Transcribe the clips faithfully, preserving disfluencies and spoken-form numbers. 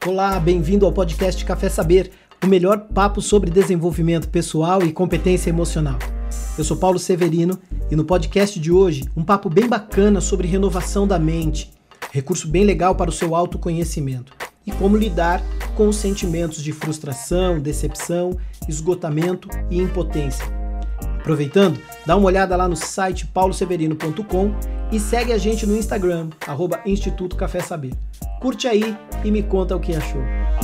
Olá, bem-vindo ao podcast Café Saber, o melhor papo sobre desenvolvimento pessoal e competência emocional. Eu sou Paulo Severino e no podcast de hoje, um papo bem bacana sobre renovação da mente, recurso bem legal para o seu autoconhecimento e como lidar com os sentimentos de frustração, decepção, esgotamento e impotência. Aproveitando, dá uma olhada lá no site paulo severino ponto com e segue a gente no Instagram, arroba Instituto Café Saber. Curte aí e me conta o que achou.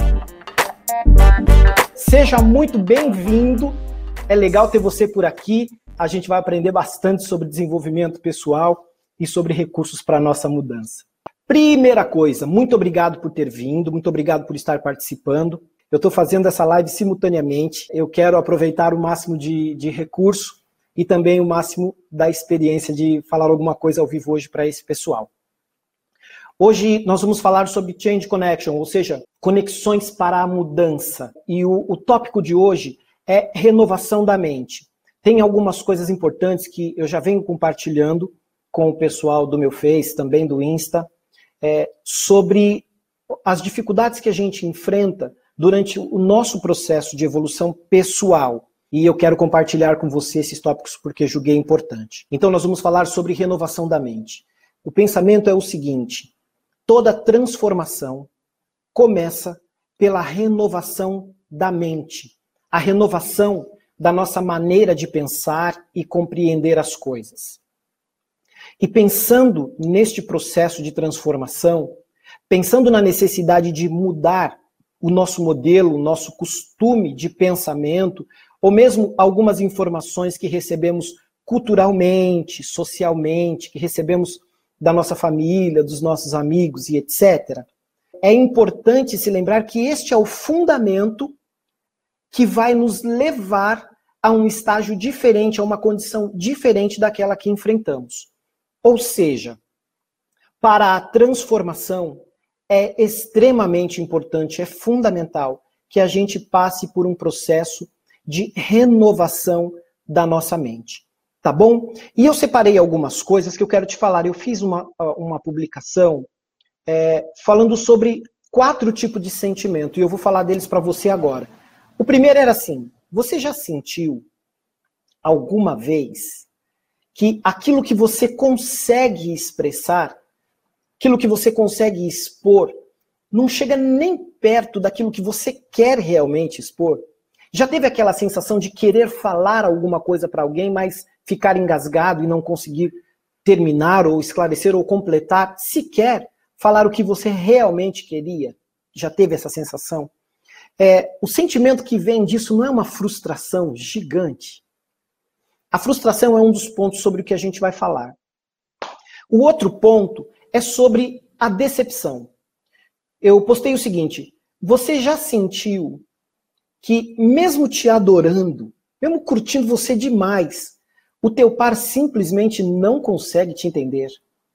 Seja muito bem-vindo, é legal ter você por aqui. A gente vai aprender bastante sobre desenvolvimento pessoal e sobre recursos para a nossa mudança. Primeira coisa, muito obrigado por ter vindo, muito obrigado por estar participando. Eu estou fazendo essa live simultaneamente, eu quero aproveitar o máximo de, de recurso e também o máximo da experiência de falar alguma coisa ao vivo hoje para esse pessoal. Hoje nós vamos falar sobre Change Connection, ou seja, conexões para a mudança. E o, o tópico de hoje é renovação da mente. Tem algumas coisas importantes que eu já venho compartilhando com o pessoal do meu Face, também do Insta, é, sobre as dificuldades que a gente enfrenta durante o nosso processo de evolução pessoal. E eu quero compartilhar com você esses tópicos porque julguei importante. Então nós vamos falar sobre renovação da mente. O pensamento é o seguinte: toda transformação começa pela renovação da mente. A renovação da nossa maneira de pensar e compreender as coisas. E pensando neste processo de transformação, pensando na necessidade de mudar o nosso modelo, o nosso costume de pensamento, ou mesmo algumas informações que recebemos culturalmente, socialmente, que recebemos da nossa família, dos nossos amigos e etcétera, é importante se lembrar que este é o fundamento que vai nos levar a um estágio diferente, a uma condição diferente daquela que enfrentamos. Ou seja, para a transformação é extremamente importante, é fundamental que a gente passe por um processo de renovação da nossa mente. Tá bom? E eu separei algumas coisas que eu quero te falar. Eu fiz uma, uma publicação é, falando sobre quatro tipos de sentimento, e eu vou falar deles para você agora. O primeiro era assim: você já sentiu alguma vez que aquilo que você consegue expressar, aquilo que você consegue expor, não chega nem perto daquilo que você quer realmente expor? Já teve aquela sensação de querer falar alguma coisa para alguém, mas ficar engasgado e não conseguir terminar ou esclarecer ou completar, sequer falar o que você realmente queria? Já teve essa sensação? É, o sentimento que vem disso não é uma frustração gigante? A frustração é um dos pontos sobre o que a gente vai falar. O outro ponto é sobre a decepção. Eu postei o seguinte: você já sentiu que mesmo te adorando, mesmo curtindo você demais, o teu par simplesmente não consegue te entender?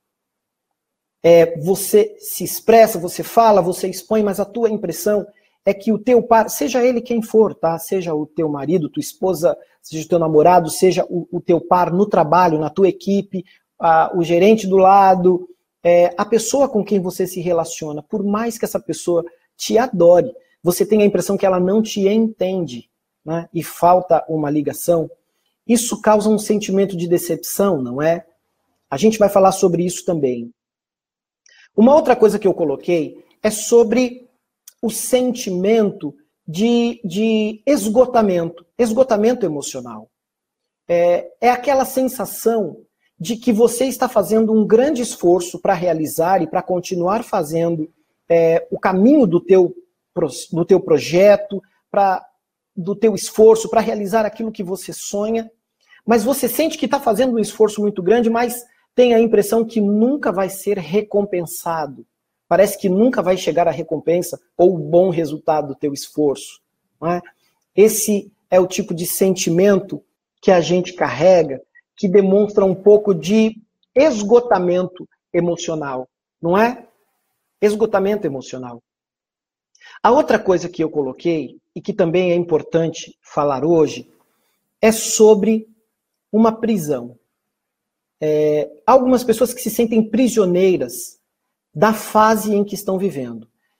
É, você se expressa, você fala, você expõe, mas a tua impressão é que o teu par, seja ele quem for, tá? Seja o teu marido, tua esposa, seja o teu namorado, seja o, o teu par no trabalho, na tua equipe, a, o gerente do lado, é, a pessoa com quem você se relaciona, por mais que essa pessoa te adore, você tem a impressão que ela não te entende, né? E falta uma ligação. Isso causa um sentimento de decepção, não é? A gente vai falar sobre isso também. Uma outra coisa que eu coloquei é sobre o sentimento de, de esgotamento, esgotamento emocional. É, é aquela sensação de que você está fazendo um grande esforço para realizar e para continuar fazendo é, o caminho do teu do teu projeto, pra, do teu esforço para realizar aquilo que você sonha, mas você sente que está fazendo um esforço muito grande, mas tem a impressão que nunca vai ser recompensado. Parece que nunca vai chegar a recompensa ou o bom resultado do teu esforço. Não é? Esse é o tipo de sentimento que a gente carrega, que demonstra um pouco de esgotamento emocional, não é? Esgotamento emocional. A outra coisa que eu coloquei, e que também é importante falar hoje, é sobre uma prisão. É, há algumas pessoas que se sentem prisioneiras da fase em que estão vivendo.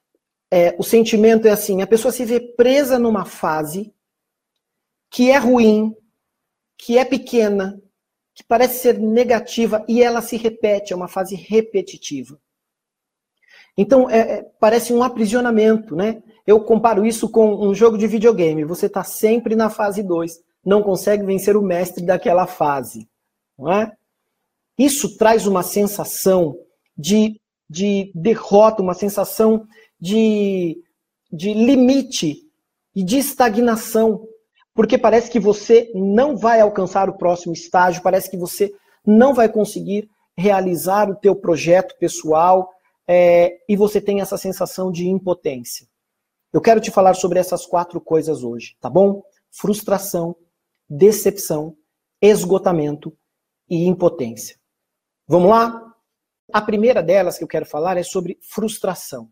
é, o sentimento é assim, a pessoa se vê presa numa fase que é ruim, que é pequena, que parece ser negativa, e ela se repete, é uma fase repetitiva. Então, é, é, parece um aprisionamento, né? Eu comparo isso com um jogo de videogame. Você está sempre na fase dois, não consegue vencer o mestre daquela fase. Não é? Isso traz uma sensação de, de derrota, uma sensação de, de limite e de estagnação. Porque parece que você não vai alcançar o próximo estágio, parece que você não vai conseguir realizar o teu projeto pessoal, é, e você tem essa sensação de impotência. Eu quero te falar sobre essas quatro coisas hoje, tá bom? Frustração, decepção, esgotamento e impotência. Vamos lá? A primeira delas que eu quero falar é sobre frustração.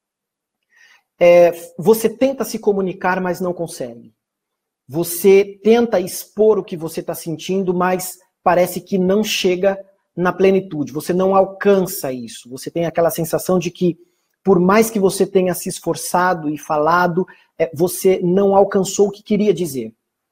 É, você tenta se comunicar, mas não consegue. Você tenta expor o que você está sentindo, mas parece que não chega na plenitude. Você não alcança isso. Você tem aquela sensação de que, por mais que você tenha se esforçado e falado, é, você não alcançou o que queria dizer.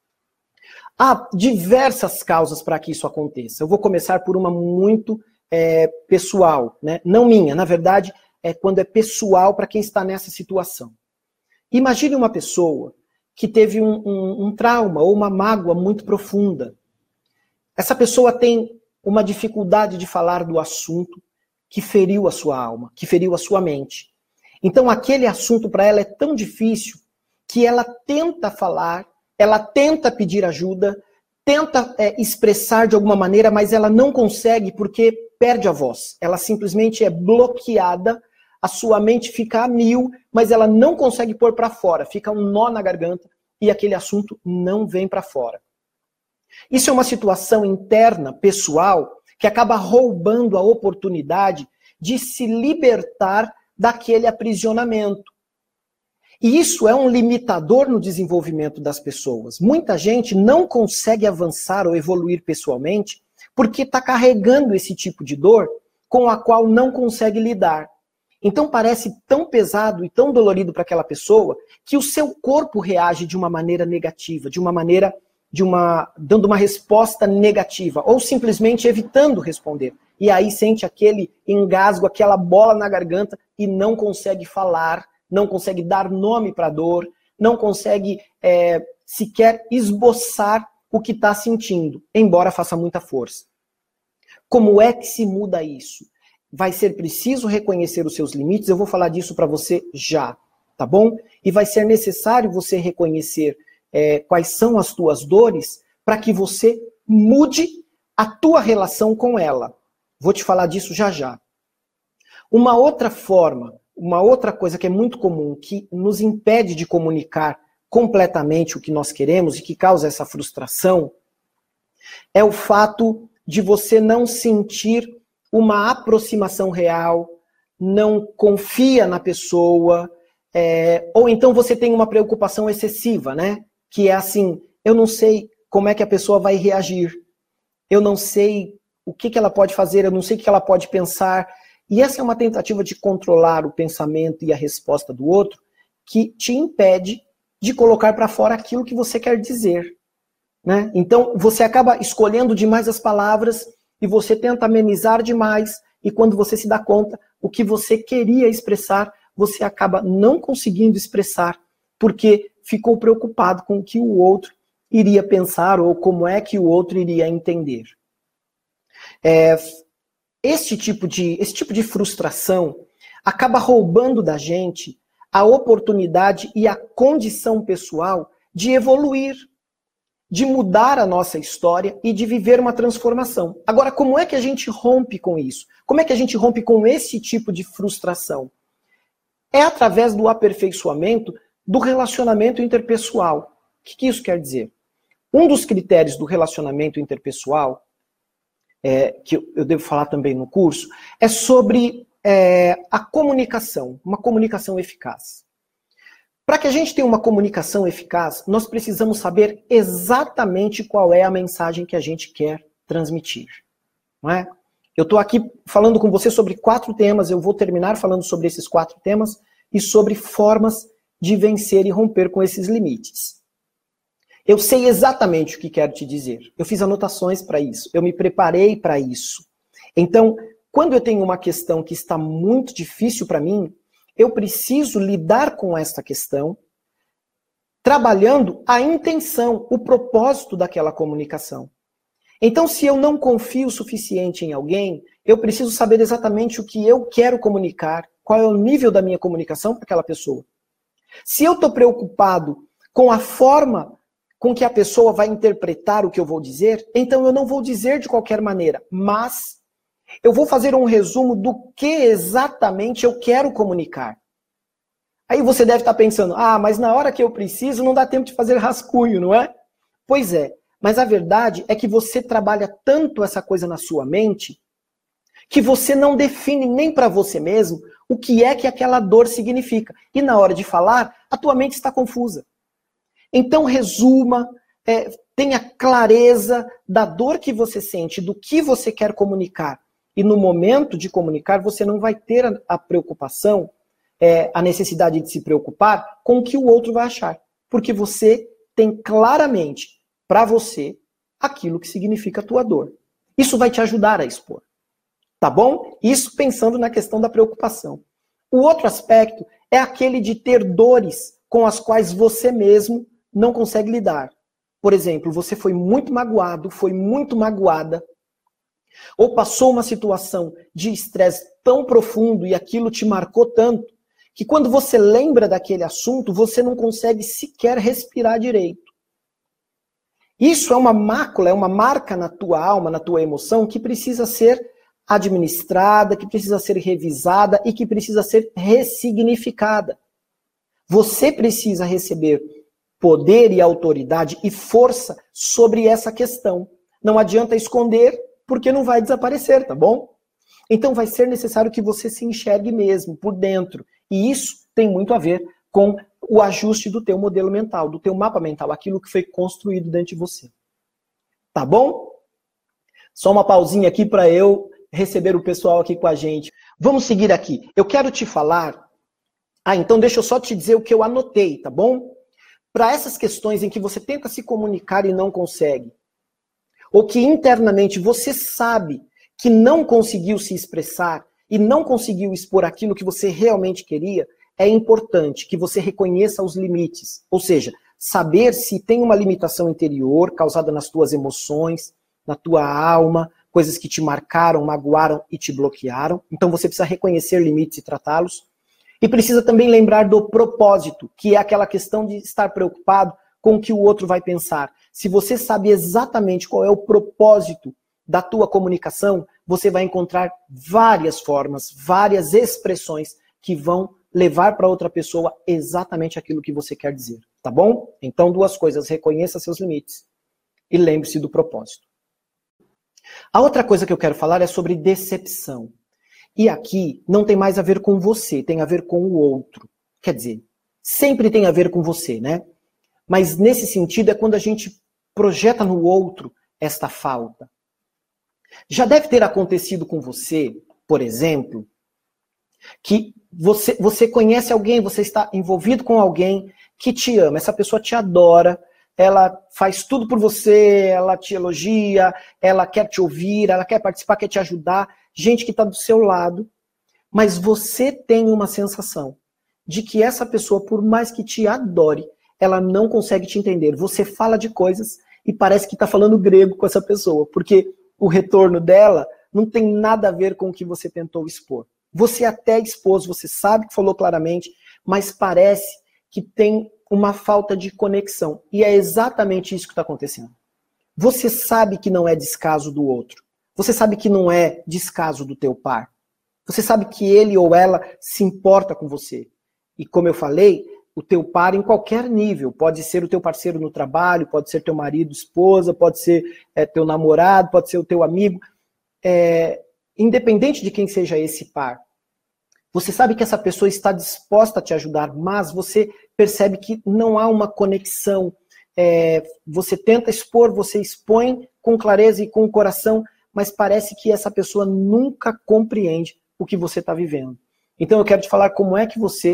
Há diversas causas para que isso aconteça. Eu vou começar por uma muito é, pessoal, né? Não minha, na verdade, é quando é pessoal para quem está nessa situação. Imagine uma pessoa que teve um, um, um trauma ou uma mágoa muito profunda. Essa pessoa tem uma dificuldade de falar do assunto que feriu a sua alma, que feriu a sua mente. Então aquele assunto para ela é tão difícil que ela tenta falar, ela tenta pedir ajuda, tenta é, expressar de alguma maneira, mas ela não consegue porque perde a voz. Ela simplesmente é bloqueada, a sua mente fica a mil, mas ela não consegue pôr para fora, fica um nó na garganta e aquele assunto não vem para fora. Isso é uma situação interna, pessoal, que acaba roubando a oportunidade de se libertar daquele aprisionamento. E isso é um limitador no desenvolvimento das pessoas. Muita gente não consegue avançar ou evoluir pessoalmente porque está carregando esse tipo de dor com a qual não consegue lidar. Então parece tão pesado e tão dolorido para aquela pessoa que o seu corpo reage de uma maneira negativa, de uma maneira, de uma, dando uma resposta negativa, ou simplesmente evitando responder. E aí sente aquele engasgo, aquela bola na garganta e não consegue falar, não consegue dar nome para a dor, não consegue é, sequer esboçar o que está sentindo, embora faça muita força. Como é que se muda isso? Vai ser preciso reconhecer os seus limites, eu vou falar disso para você já, tá bom? E vai ser necessário você reconhecer é, quais são as tuas dores para que você mude a tua relação com ela. Vou te falar disso já já. Uma outra forma, uma outra coisa que é muito comum, que nos impede de comunicar completamente o que nós queremos e que causa essa frustração, é o fato de você não sentir uma aproximação real, não confia na pessoa, é, ou então você tem uma preocupação excessiva, né? Que é assim, eu não sei como é que a pessoa vai reagir, eu não sei o que, que ela pode fazer, eu não sei o que ela pode pensar. E essa é uma tentativa de controlar o pensamento e a resposta do outro que te impede de colocar para fora aquilo que você quer dizer, né? Então você acaba escolhendo demais as palavras e você tenta amenizar demais, e quando você se dá conta, o que você queria expressar, você acaba não conseguindo expressar, porque ficou preocupado com o que o outro iria pensar, ou como é que o outro iria entender. É, este tipo de, esse tipo de frustração acaba roubando da gente a oportunidade e a condição pessoal de evoluir, de mudar a nossa história e de viver uma transformação. Agora, como é que a gente rompe com isso? Como é que a gente rompe com esse tipo de frustração? É através do aperfeiçoamento do relacionamento interpessoal. O que, que isso quer dizer? Um dos critérios do relacionamento interpessoal, é, que eu devo falar também no curso, é sobre é, a comunicação, uma comunicação eficaz. Para que a gente tenha uma comunicação eficaz, nós precisamos saber exatamente qual é a mensagem que a gente quer transmitir. Não é? Eu estou aqui falando com você sobre quatro temas, eu vou terminar falando sobre esses quatro temas, e sobre formas de vencer e romper com esses limites. Eu sei exatamente o que quero te dizer. Eu fiz anotações para isso. Eu me preparei para isso. Então, quando eu tenho uma questão que está muito difícil para mim, eu preciso lidar com esta questão, trabalhando a intenção, o propósito daquela comunicação. Então, se eu não confio o suficiente em alguém, eu preciso saber exatamente o que eu quero comunicar, qual é o nível da minha comunicação para aquela pessoa. Se eu estou preocupado com a forma com que a pessoa vai interpretar o que eu vou dizer, então eu não vou dizer de qualquer maneira, mas eu vou fazer um resumo do que exatamente eu quero comunicar. Aí você deve estar pensando, ah, mas na hora que eu preciso não dá tempo de fazer rascunho, não é? Pois é, mas a verdade é que você trabalha tanto essa coisa na sua mente que você não define nem para você mesmo o que é que aquela dor significa. E na hora de falar, a tua mente está confusa. Então resuma, é, tenha clareza da dor que você sente, do que você quer comunicar. E no momento de comunicar, você não vai ter a, a preocupação, é, a necessidade de se preocupar com o que o outro vai achar. Porque você tem claramente para você aquilo que significa a tua dor. Isso vai te ajudar a expor. Tá bom? Isso pensando na questão da preocupação. O outro aspecto é aquele de ter dores com as quais você mesmo não consegue lidar. Por exemplo, você foi muito magoado, foi muito magoada, ou passou uma situação de estresse tão profundo e aquilo te marcou tanto, que quando você lembra daquele assunto, você não consegue sequer respirar direito. Isso é uma mácula, é uma marca na tua alma, na tua emoção, que precisa ser administrada, que precisa ser revisada e que precisa ser ressignificada. Você precisa receber poder e autoridade e força sobre essa questão. Não adianta esconder, porque não vai desaparecer, tá bom? Então vai ser necessário que você se enxergue mesmo, por dentro. E isso tem muito a ver com o ajuste do teu modelo mental, do teu mapa mental, aquilo que foi construído dentro de você. Tá bom? Só uma pausinha aqui para eu receber o pessoal aqui com a gente. Vamos seguir aqui. Eu quero te falar... Ah, então deixa eu só te dizer o que eu anotei, tá bom? Para essas questões em que você tenta se comunicar e não consegue, ou que internamente você sabe que não conseguiu se expressar e não conseguiu expor aquilo que você realmente queria, é importante que você reconheça os limites. Ou seja, saber se tem uma limitação interior causada nas tuas emoções, na tua alma, coisas que te marcaram, magoaram e te bloquearam. Então você precisa reconhecer limites e tratá-los. E precisa também lembrar do propósito, que é aquela questão de estar preocupado com o que o outro vai pensar. Se você sabe exatamente qual é o propósito da tua comunicação, você vai encontrar várias formas, várias expressões que vão levar para outra pessoa exatamente aquilo que você quer dizer, tá bom? Então, duas coisas, reconheça seus limites e lembre-se do propósito. A outra coisa que eu quero falar é sobre decepção. E aqui não tem mais a ver com você, tem a ver com o outro. Quer dizer, sempre tem a ver com você, né? Mas nesse sentido é quando a gente projeta no outro esta falta. Já deve ter acontecido com você, por exemplo, que você, você conhece alguém, você está envolvido com alguém que te ama, essa pessoa te adora, ela faz tudo por você, ela te elogia, ela quer te ouvir, ela quer participar, quer te ajudar, gente que está do seu lado, mas você tem uma sensação de que essa pessoa, por mais que te adore, ela não consegue te entender. Você fala de coisas e parece que está falando grego com essa pessoa, porque o retorno dela não tem nada a ver com o que você tentou expor. Você até expôs, você sabe que falou claramente, mas parece que tem uma falta de conexão. E é exatamente isso que está acontecendo. Você sabe que não é descaso do outro. Você sabe que não é descaso do teu par. Você sabe que ele ou ela se importa com você. E como eu falei, o teu par em qualquer nível. Pode ser o teu parceiro no trabalho, pode ser teu marido, esposa, pode ser é, teu namorado, pode ser o teu amigo. É, independente de quem seja esse par. Você sabe que essa pessoa está disposta a te ajudar, mas você percebe que não há uma conexão. É, você tenta expor, você expõe com clareza e com o coração, mas parece que essa pessoa nunca compreende o que você está vivendo. Então eu quero te falar como é que você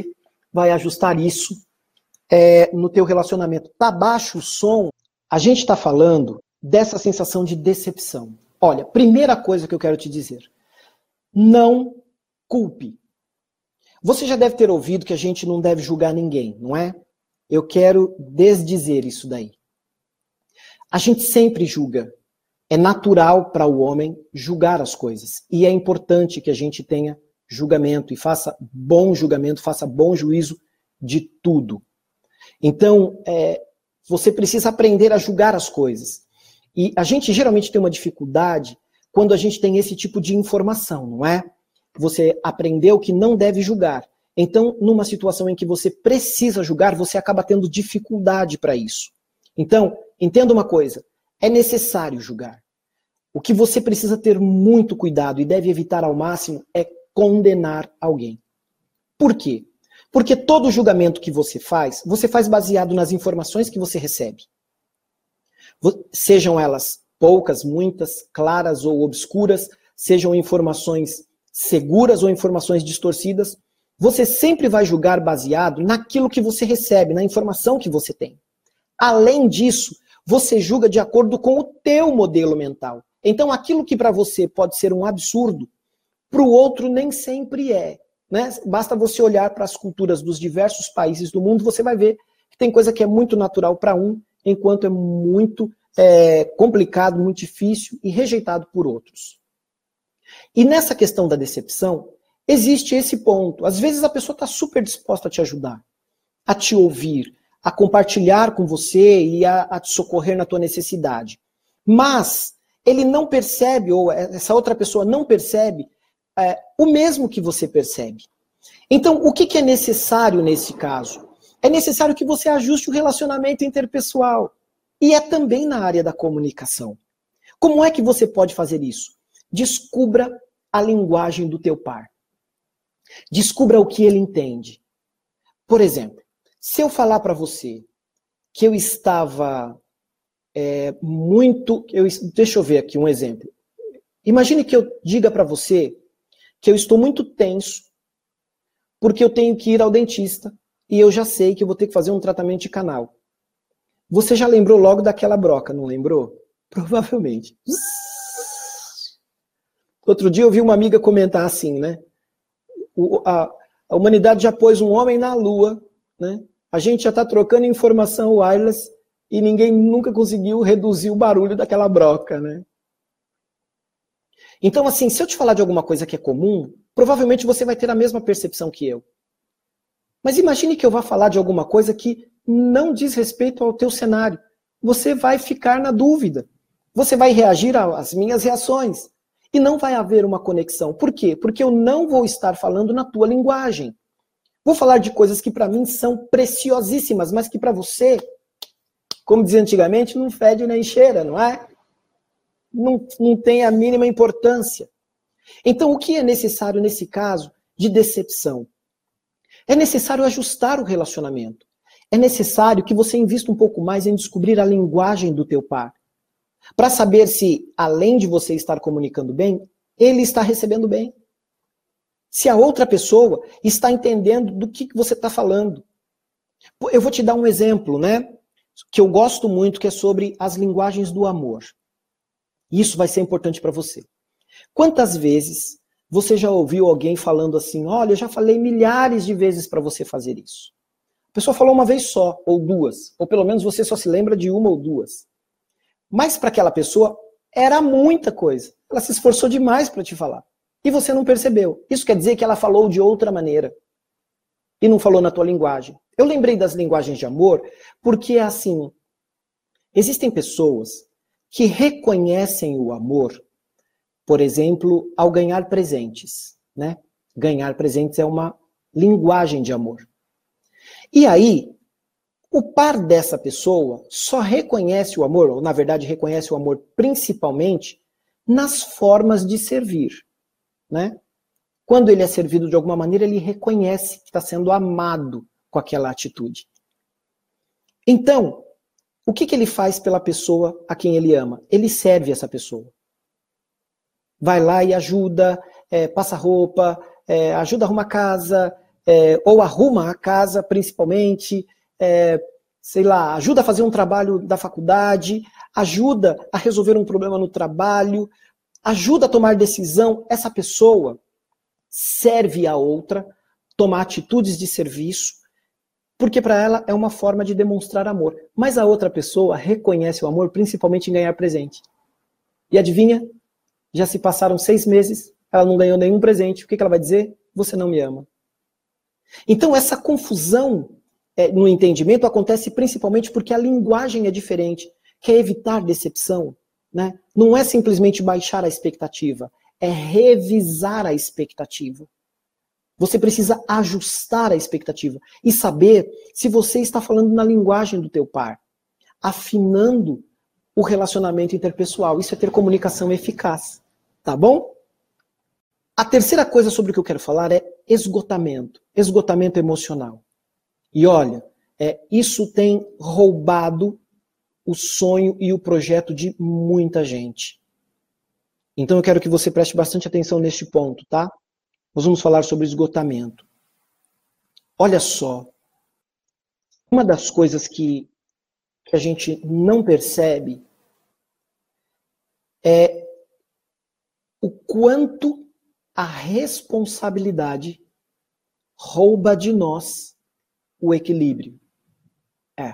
vai ajustar isso é, no teu relacionamento. Tá baixo o som, a gente está falando dessa sensação de decepção. Olha, primeira coisa que eu quero te dizer, não culpe. Você já deve ter ouvido que a gente não deve julgar ninguém, não é? Eu quero desdizer isso daí. A gente sempre julga. É natural para o homem julgar as coisas. E é importante que a gente tenha julgamento e faça bom julgamento, faça bom juízo de tudo. Então, é, você precisa aprender a julgar as coisas. E a gente geralmente tem uma dificuldade quando a gente tem esse tipo de informação, não é? Você aprendeu que não deve julgar. Então, numa situação em que você precisa julgar, você acaba tendo dificuldade para isso. Então, entenda uma coisa, é necessário julgar. O que você precisa ter muito cuidado e deve evitar ao máximo é condenar alguém. Por quê? Porque todo julgamento que você faz, você faz baseado nas informações que você recebe. Sejam elas poucas, muitas, claras ou obscuras, sejam informações seguras ou informações distorcidas, você sempre vai julgar baseado naquilo que você recebe, na informação que você tem. Além disso, você julga de acordo com o teu modelo mental. Então, aquilo que para você pode ser um absurdo, para o outro nem sempre é. Né? Basta você olhar para as culturas dos diversos países do mundo, você vai ver que tem coisa que é muito natural para um, enquanto é muito é, complicado, muito difícil e rejeitado por outros. E nessa questão da decepção, existe esse ponto. Às vezes a pessoa está super disposta a te ajudar, a te ouvir, a compartilhar com você e a, a te socorrer na tua necessidade. Mas ele não percebe, ou essa outra pessoa não percebe, é, o mesmo que você percebe. Então, o que, que é necessário nesse caso? É necessário que você ajuste o relacionamento interpessoal. E é também na área da comunicação. Como é que você pode fazer isso? Descubra a linguagem do teu par. Descubra o que ele entende. Por exemplo, se eu falar para você que eu estava é, muito... Eu, deixa eu ver aqui um exemplo. Imagine que eu diga para você que eu estou muito tenso porque eu tenho que ir ao dentista e eu já sei que eu vou ter que fazer um tratamento de canal. Você já lembrou logo daquela broca, não lembrou? Provavelmente. Outro dia eu vi uma amiga comentar assim, né? O, a, a humanidade já pôs um homem na Lua, né? A gente já está trocando informação wireless e ninguém nunca conseguiu reduzir o barulho daquela broca, né? Então, assim, se eu te falar de alguma coisa que é comum, provavelmente você vai ter a mesma percepção que eu. Mas imagine que eu vá falar de alguma coisa que não diz respeito ao teu cenário. Você vai ficar na dúvida. Você vai reagir às minhas reações. E não vai haver uma conexão. Por quê? Porque eu não vou estar falando na tua linguagem. Vou falar de coisas que para mim são preciosíssimas, mas que para você, como dizia antigamente, não fede nem cheira, não é? Não, não tem a mínima importância. Então, o que é necessário nesse caso de decepção? É necessário ajustar o relacionamento. É necessário que você invista um pouco mais em descobrir a linguagem do teu par. Para saber se, além de você estar comunicando bem, ele está recebendo bem. Se a outra pessoa está entendendo do que você está falando. Eu vou te dar um exemplo, né? Que eu gosto muito, que é sobre as linguagens do amor. Isso vai ser importante para você. Quantas vezes você já ouviu alguém falando assim, olha, eu já falei milhares de vezes para você fazer isso. A pessoa falou uma vez só, ou duas, ou pelo menos você só se lembra de uma ou duas. Mas para aquela pessoa era muita coisa. Ela se esforçou demais para te falar. E você não percebeu. Isso quer dizer que ela falou de outra maneira. E não falou na tua linguagem. Eu lembrei das linguagens de amor porque, assim, existem pessoas que reconhecem o amor, por exemplo, ao ganhar presentes, né? Ganhar presentes é uma linguagem de amor. E aí, o par dessa pessoa só reconhece o amor, ou na verdade reconhece o amor principalmente nas formas de servir, né? Quando ele é servido de alguma maneira, ele reconhece que está sendo amado com aquela atitude. Então, o que, que ele faz pela pessoa a quem ele ama? Ele serve essa pessoa. Vai lá e ajuda, é, passa roupa, é, ajuda a arrumar casa, é, ou arruma a casa, principalmente, é, sei lá, ajuda a fazer um trabalho da faculdade, ajuda a resolver um problema no trabalho, ajuda a tomar decisão, essa pessoa serve a outra, tomar atitudes de serviço, porque para ela é uma forma de demonstrar amor. Mas a outra pessoa reconhece o amor principalmente em ganhar presente. E adivinha? Já se passaram seis meses, ela não ganhou nenhum presente. O que ela vai dizer? Você não me ama. Então essa confusão é, no entendimento acontece principalmente porque a linguagem é diferente. Quer evitar decepção, né? Não é simplesmente baixar a expectativa, é revisar a expectativa. Você precisa ajustar a expectativa e saber se você está falando na linguagem do teu par, afinando o relacionamento interpessoal. Isso é ter comunicação eficaz, tá bom? A terceira coisa sobre o que eu quero falar é esgotamento, esgotamento emocional. E olha, é, isso tem roubado o sonho e o projeto de muita gente. Então eu quero que você preste bastante atenção neste ponto, tá? Nós vamos falar sobre esgotamento. Olha só, uma das coisas que, que a gente não percebe é o quanto a responsabilidade rouba de nós o equilíbrio. É.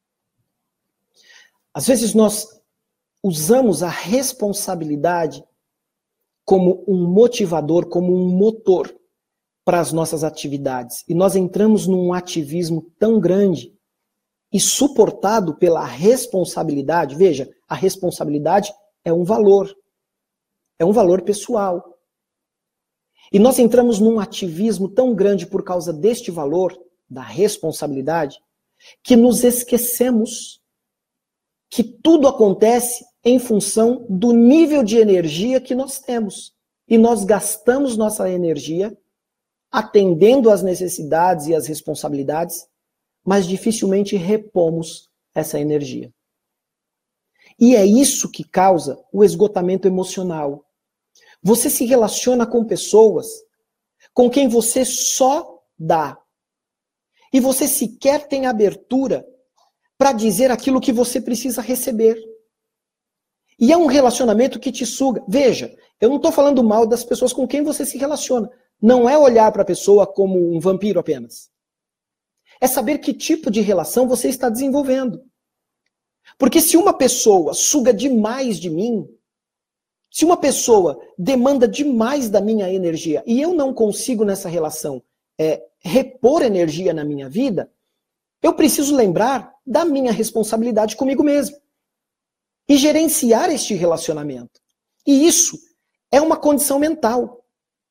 Às vezes nós usamos a responsabilidade como um motivador, como um motor para as nossas atividades. E nós entramos num ativismo tão grande e suportado pela responsabilidade. Veja, a responsabilidade é um valor. É um valor pessoal. E nós entramos num ativismo tão grande por causa deste valor, da responsabilidade, que nos esquecemos que tudo acontece em função do nível de energia que nós temos. E nós gastamos nossa energia atendendo às necessidades e às responsabilidades, mas dificilmente repomos essa energia. E é isso que causa o esgotamento emocional. Você se relaciona com pessoas com quem você só dá. E você sequer tem abertura para dizer aquilo que você precisa receber. E é um relacionamento que te suga. Veja, eu não estou falando mal das pessoas com quem você se relaciona. Não é olhar para a pessoa como um vampiro apenas. É saber que tipo de relação você está desenvolvendo. Porque se uma pessoa suga demais de mim, se uma pessoa demanda demais da minha energia e eu não consigo nessa relação é, repor energia na minha vida, eu preciso lembrar da minha responsabilidade comigo mesmo. E gerenciar este relacionamento. E isso é uma condição mental.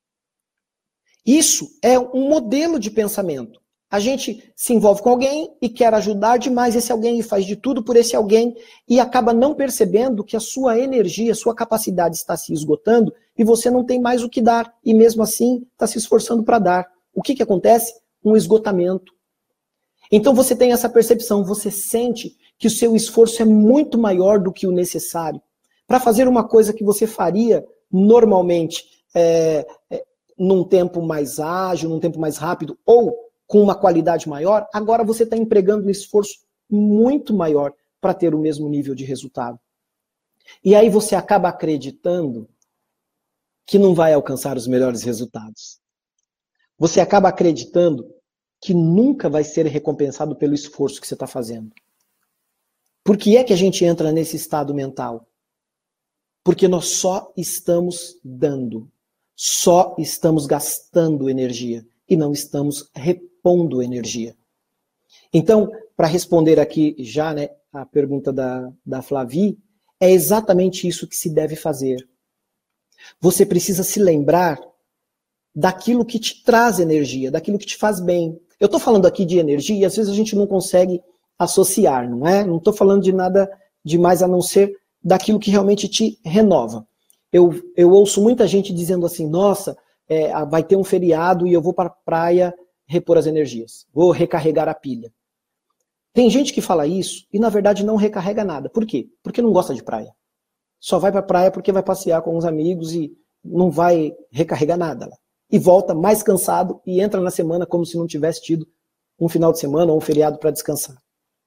Isso é um modelo de pensamento. A gente se envolve com alguém e quer ajudar demais esse alguém e faz de tudo por esse alguém e acaba não percebendo que a sua energia, a sua capacidade está se esgotando e você não tem mais o que dar. E mesmo assim está se esforçando para dar. O que que acontece? Um esgotamento. Então você tem essa percepção, você sente que o seu esforço é muito maior do que o necessário para fazer uma coisa que você faria normalmente é, é, num tempo mais ágil, num tempo mais rápido ou com uma qualidade maior. Agora você está empregando um esforço muito maior para ter o mesmo nível de resultado. E aí você acaba acreditando que não vai alcançar os melhores resultados. Você acaba acreditando que nunca vai ser recompensado pelo esforço que você está fazendo. Por que é que a gente entra nesse estado mental? Porque nós só estamos dando, só estamos gastando energia e não estamos repondo energia. Então, para responder aqui já, né, a pergunta da, da Flavi, é exatamente isso que se deve fazer. Você precisa se lembrar daquilo que te traz energia, daquilo que te faz bem. Eu estou falando aqui de energia e às vezes a gente não consegue associar, não é? Não estou falando de nada demais a não ser daquilo que realmente te renova. Eu, eu ouço muita gente dizendo assim, nossa, é, vai ter um feriado e eu vou para a praia repor as energias, vou recarregar a pilha. Tem gente que fala isso e na verdade não recarrega nada. Por quê? Porque não gosta de praia. Só vai para a praia porque vai passear com os amigos e não vai recarregar nada lá. e volta mais cansado e entra na semana como se não tivesse tido um final de semana ou um feriado para descansar.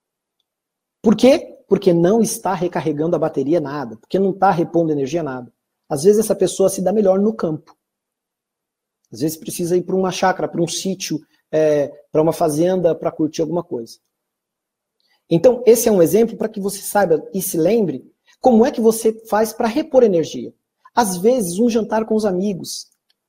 Por quê? Porque não está recarregando a bateria nada, porque não está repondo energia nada. Às vezes essa pessoa se dá melhor no campo. Às vezes precisa ir para uma chácara, para um sítio, é, para uma fazenda, para curtir alguma coisa. Então, esse é um exemplo para que você saiba e se lembre como é que você faz para repor energia. Às vezes, um jantar com os amigos.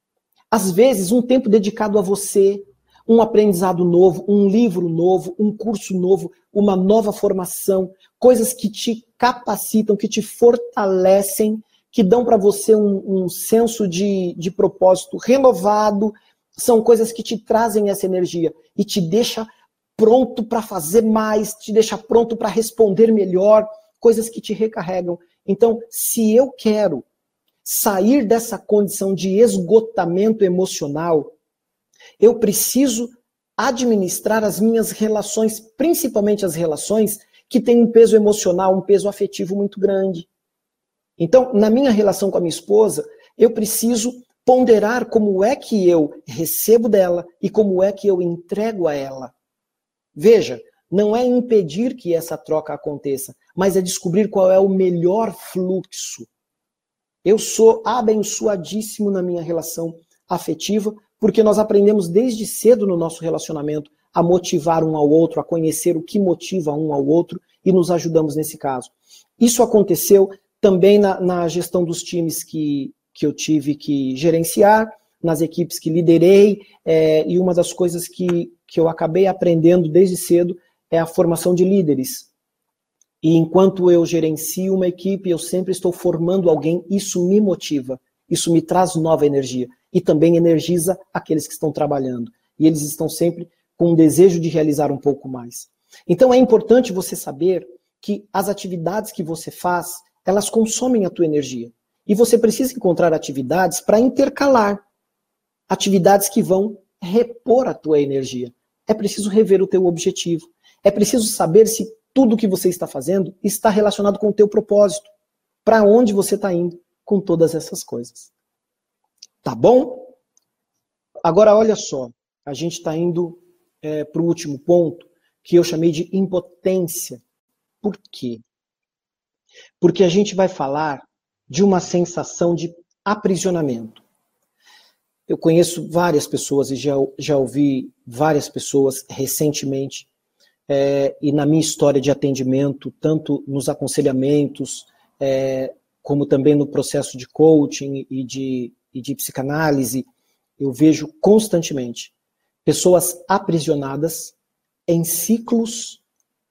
Às vezes, um tempo dedicado a você, um aprendizado novo, um livro novo, um curso novo, uma nova formação, coisas que te capacitam, que te fortalecem, que dão para você um, um senso de, de propósito renovado, são coisas que te trazem essa energia e te deixa pronto para fazer mais, te deixa pronto para responder melhor, coisas que te recarregam. Então, se eu quero sair dessa condição de esgotamento emocional, eu preciso administrar as minhas relações, principalmente as relações que têm um peso emocional, um peso afetivo muito grande. Então, na minha relação com a minha esposa, eu preciso ponderar como é que eu recebo dela e como é que eu entrego a ela. Veja, não é impedir que essa troca aconteça, mas é descobrir qual é o melhor fluxo. Eu sou abençoadíssimo na minha relação afetiva, porque nós aprendemos desde cedo no nosso relacionamento a motivar um ao outro, a conhecer o que motiva um ao outro e nos ajudamos nesse caso. Isso aconteceu também na, na gestão dos times que, que eu tive que gerenciar, nas equipes que liderei, é, e uma das coisas que, que eu acabei aprendendo desde cedo é a formação de líderes. E enquanto eu gerencio uma equipe, eu sempre estou formando alguém, isso me motiva, isso me traz nova energia. E também energiza aqueles que estão trabalhando. E eles estão sempre com um desejo de realizar um pouco mais. Então é importante você saber que as atividades que você faz, elas consomem a tua energia. E você precisa encontrar atividades para intercalar. Atividades que vão repor a tua energia. É preciso rever o teu objetivo. É preciso saber se tudo que você está fazendo está relacionado com o teu propósito. Para onde você está indo com todas essas coisas. Tá bom? Agora, olha só. A gente está indo é, para o último ponto, que eu chamei de impotência. Por quê? Porque a gente vai falar de uma sensação de aprisionamento. Eu conheço várias pessoas e já, já ouvi várias pessoas recentemente, é, e na minha história de atendimento, tanto nos aconselhamentos, é, como também no processo de coaching e de, e de psicanálise, eu vejo constantemente pessoas aprisionadas em ciclos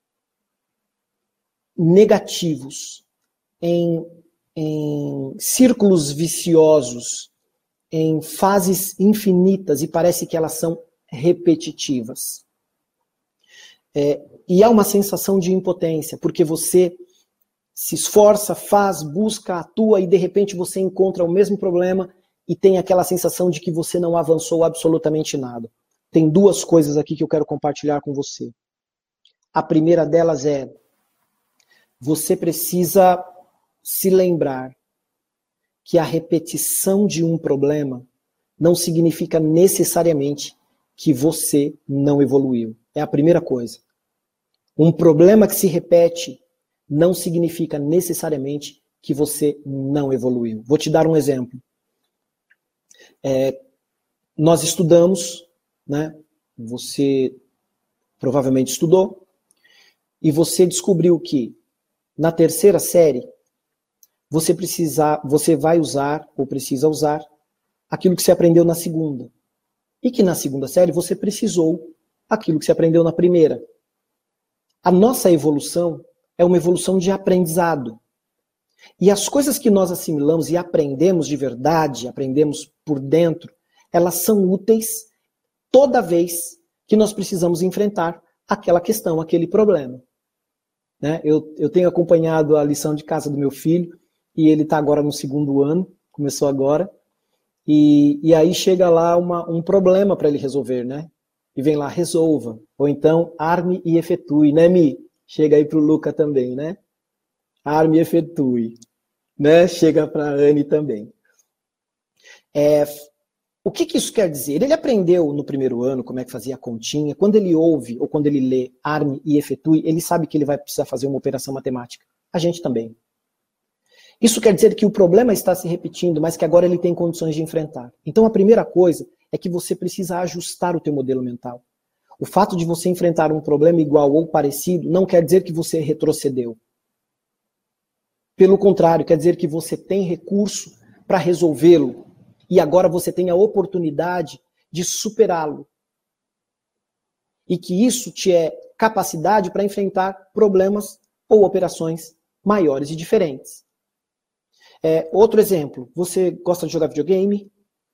negativos, em, em círculos viciosos, em fases infinitas, e parece que elas são repetitivas. É, e há uma sensação de impotência, porque você se esforça, faz, busca, atua, e de repente você encontra o mesmo problema e tem aquela sensação de que você não avançou absolutamente nada. Tem duas coisas aqui que eu quero compartilhar com você. A primeira delas é, você precisa se lembrar que a repetição de um problema não significa necessariamente que você não evoluiu. É a primeira coisa. Um problema que se repete não significa necessariamente que você não evoluiu. Vou te dar um exemplo. É, nós estudamos, né? Você provavelmente estudou, e você descobriu que na terceira série você precisa, você vai usar ou precisa usar aquilo que você aprendeu na segunda. E que na segunda série você precisou aquilo que você aprendeu na primeira. A nossa evolução é uma evolução de aprendizado. E as coisas que nós assimilamos e aprendemos de verdade, aprendemos por dentro, elas são úteis toda vez que nós precisamos enfrentar aquela questão, aquele problema. Né? Eu, eu tenho acompanhado a lição de casa do meu filho, e ele está agora no segundo ano, começou agora, e, e aí chega lá uma, um problema para ele resolver, né? E vem lá, resolva. Ou então, arme e efetue, né, Mi? Chega aí para o Luca também, né? Arme e efetue. Né? Chega para a Anne também. É, O que, que isso quer dizer? Ele aprendeu no primeiro ano como é que fazia a continha. Quando ele ouve ou quando ele lê arme e efetue, ele sabe que ele vai precisar fazer uma operação matemática. A gente também. Isso quer dizer que o problema está se repetindo, mas que agora ele tem condições de enfrentar. Então a primeira coisa é que você precisa ajustar o teu modelo mental. O fato de você enfrentar um problema igual ou parecido não quer dizer que você retrocedeu. Pelo contrário, quer dizer que você tem recurso para resolvê-lo. E agora você tem a oportunidade de superá-lo. E que isso te é capacidade para enfrentar problemas ou operações maiores e diferentes. É, outro exemplo, você gosta de jogar videogame?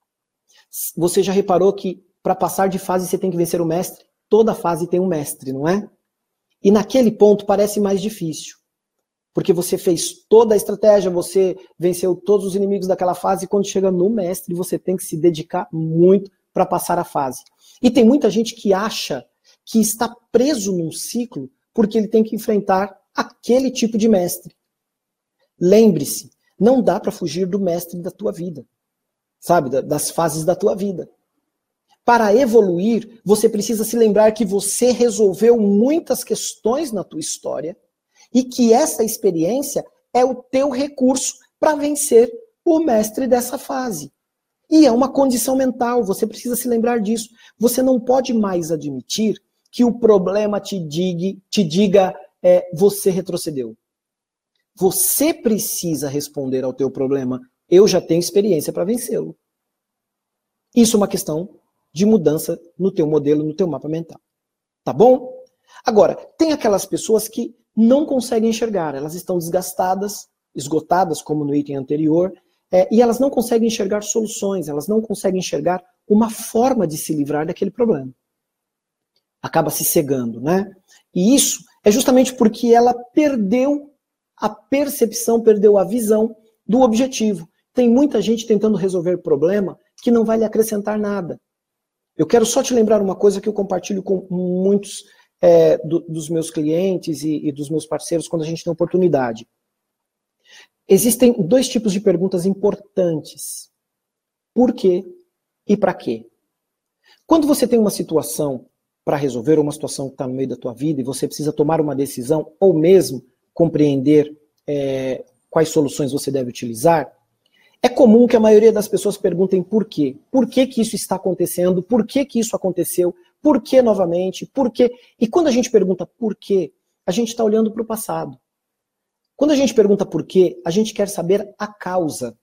Você já reparou que para passar de fase você tem que vencer o mestre? Toda fase tem um mestre, não é? E naquele ponto parece mais difícil. Porque você fez toda a estratégia, você venceu todos os inimigos daquela fase, e quando chega no mestre, você tem que se dedicar muito para passar a fase. E tem muita gente que acha que está preso num ciclo porque ele tem que enfrentar aquele tipo de mestre. Lembre-se, não dá para fugir do mestre da tua vida, sabe, das fases da tua vida. Para evoluir, você precisa se lembrar que você resolveu muitas questões na tua história, e que essa experiência é o teu recurso para vencer o mestre dessa fase. E é uma condição mental, você precisa se lembrar disso. Você não pode mais admitir que o problema te diga, te diga é, você retrocedeu. Você precisa responder ao teu problema, eu já tenho experiência para vencê-lo. Isso é uma questão de mudança no teu modelo, no teu mapa mental. Tá bom? Agora, tem aquelas pessoas que não conseguem enxergar, elas estão desgastadas, esgotadas, como no item anterior, é, e elas não conseguem enxergar soluções, elas não conseguem enxergar uma forma de se livrar daquele problema. Acaba se cegando, né? E isso é justamente porque ela perdeu a percepção, perdeu a visão do objetivo. Tem muita gente tentando resolver problema que não vai lhe acrescentar nada. Eu quero só te lembrar uma coisa que eu compartilho com muitos É, do, dos meus clientes e, e dos meus parceiros quando a gente tem oportunidade. Existem dois tipos de perguntas importantes. Por quê e para quê? Quando você tem uma situação para resolver, uma situação que está no meio da tua vida e você precisa tomar uma decisão ou mesmo compreender é, quais soluções você deve utilizar, é comum que a maioria das pessoas perguntem por quê. Por que que isso está acontecendo? Por que que isso aconteceu? Por que novamente? Por quê? E quando a gente pergunta por quê, a gente está olhando para o passado. Quando a gente pergunta por quê, a gente quer saber a causa.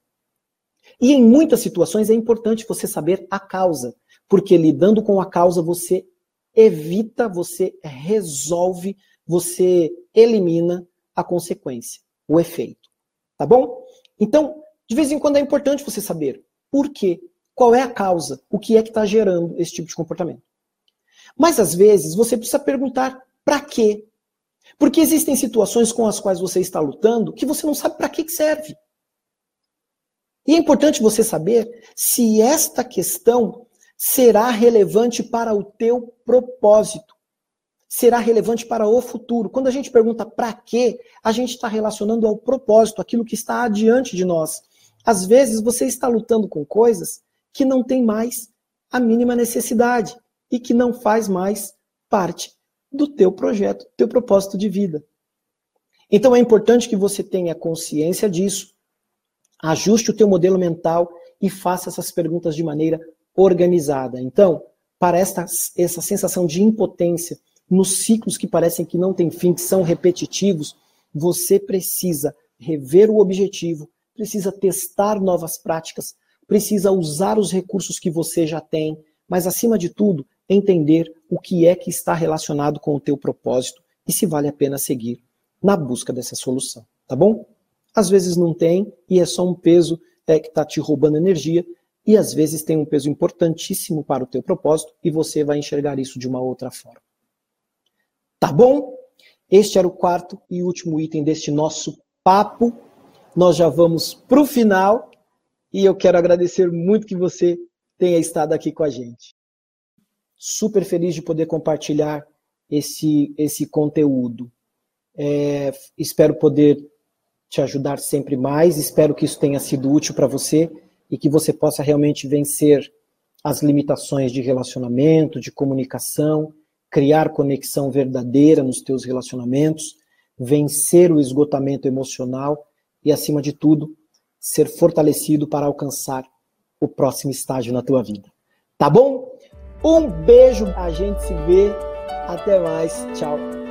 E em muitas situações é importante você saber a causa, porque lidando com a causa você evita, você resolve, você elimina a consequência, o efeito. Tá bom? Então, de vez em quando é importante você saber por quê, qual é a causa, o que é que está gerando esse tipo de comportamento. Mas às vezes você precisa perguntar para quê? Porque existem situações com as quais você está lutando que você não sabe para que serve. E é importante você saber se esta questão será relevante para o teu propósito. Será relevante para o futuro. Quando a gente pergunta para quê, a gente está relacionando ao propósito, aquilo que está adiante de nós. Às vezes você está lutando com coisas que não tem mais a mínima necessidade e que não faz mais parte do teu projeto, do teu propósito de vida. Então é importante que você tenha consciência disso, ajuste o teu modelo mental e faça essas perguntas de maneira organizada. Então, para esta, essa sensação de impotência, nos ciclos que parecem que não têm fim, que são repetitivos, você precisa rever o objetivo, precisa testar novas práticas, precisa usar os recursos que você já tem, mas acima de tudo, entender o que é que está relacionado com o teu propósito e se vale a pena seguir na busca dessa solução, tá bom? Às vezes não tem e é só um peso é, que está te roubando energia e às vezes tem um peso importantíssimo para o teu propósito e você vai enxergar isso de uma outra forma. Tá bom? Este era o quarto e último item deste nosso papo. Nós já vamos para o final e eu quero agradecer muito que você tenha estado aqui com a gente. Super feliz de poder compartilhar esse, esse conteúdo. É, espero poder te ajudar sempre mais, espero que isso tenha sido útil para você e que você possa realmente vencer as limitações de relacionamento, de comunicação, criar conexão verdadeira nos teus relacionamentos, vencer o esgotamento emocional e, acima de tudo, ser fortalecido para alcançar o próximo estágio na tua vida. Tá bom? Um beijo, a gente se vê. Até mais. Tchau.